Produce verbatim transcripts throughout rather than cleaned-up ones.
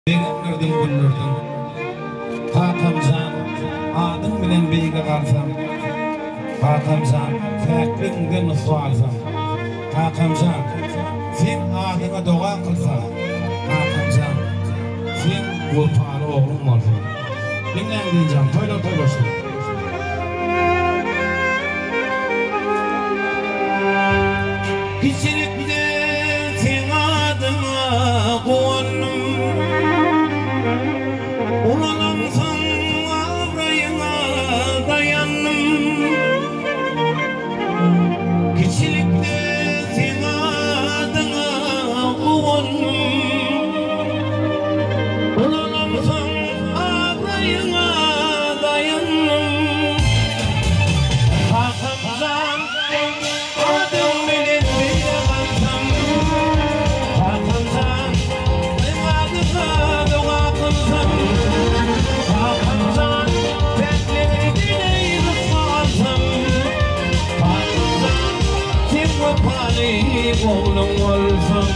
Beğenirdim güllürdüm. Hakamcan, adım bilen beyge kalsam. Hakamcan, feklinden nusu alsam. Hakamcan, sen adına doğa kılsam. Hakamcan, sen gulpanı oğlum olsun. Dinlen diyeceğim, toyla toylaştım. Kişilikte sen adına koğannım. Ulanamsan avrayına dayanım. Kişilikte sen adına koğannım. Ulanamsan avrayına dayanım. Hakamcan adım bilen bile kalsam. Hakamcan adına doğa kılsam. Hakamcan beklerim dileği ısmarsam. Hakamcan sen vefali oğlum olsam.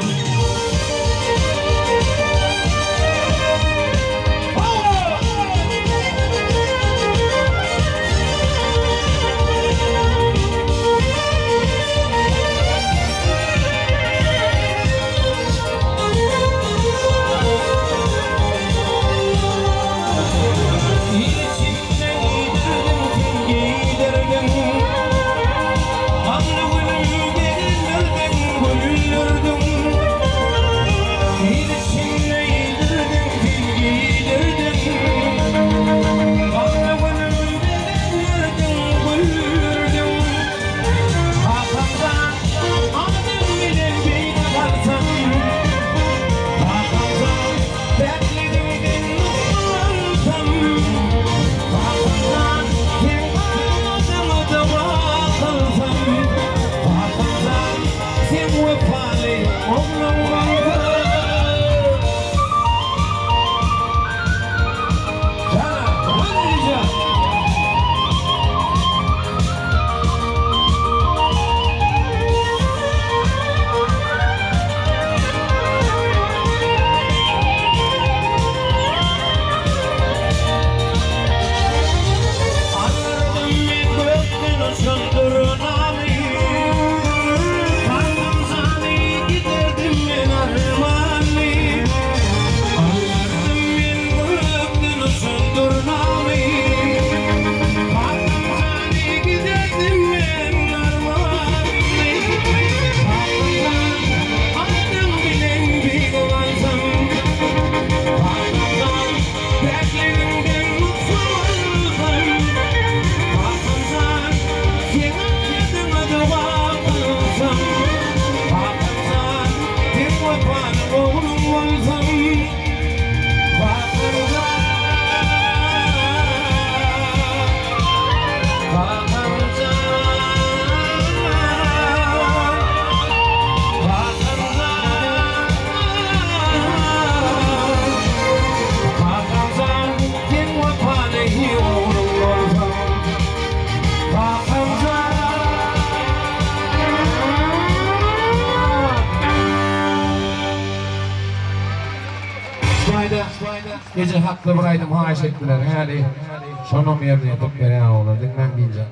Gece haklı buraydım haş ettiler hali sonum yerde yatıp beni ağlar dinlen diyeceğim.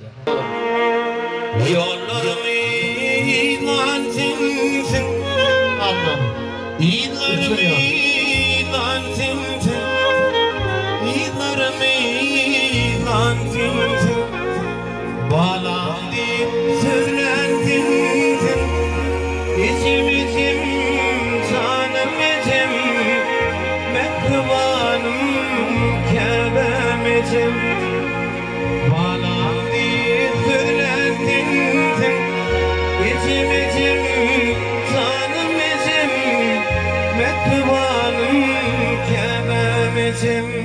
Yollarım ilan sensin İdlarım ilan sensin İdlarım ilan sensin Bağlandı sürlensinsin İçim içim canım içim Mektubanım Kabe'mecim Bağlandı sürlensinsin İçim içim canım içim Mektubanım Kabe'mecim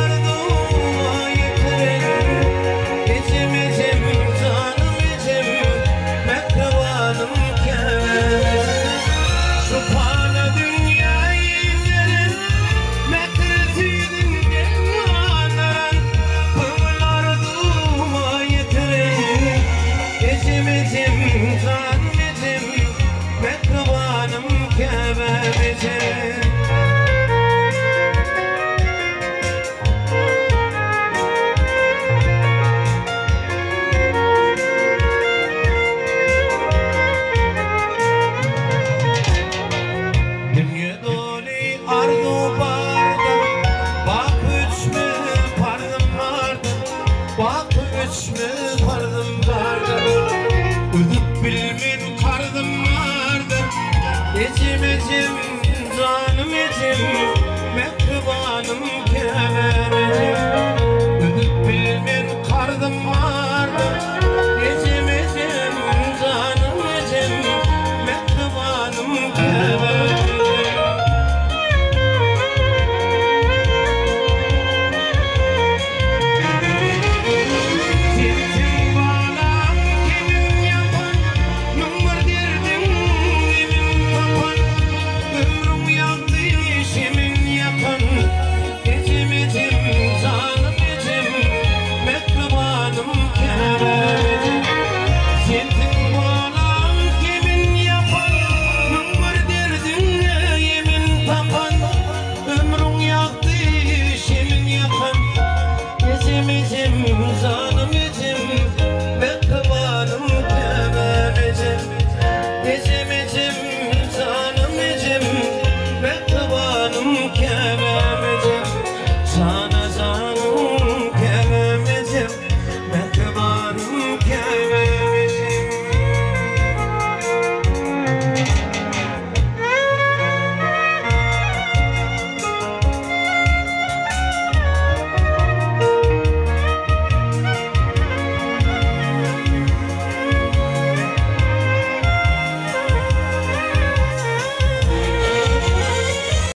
Canım yetim, canım yetim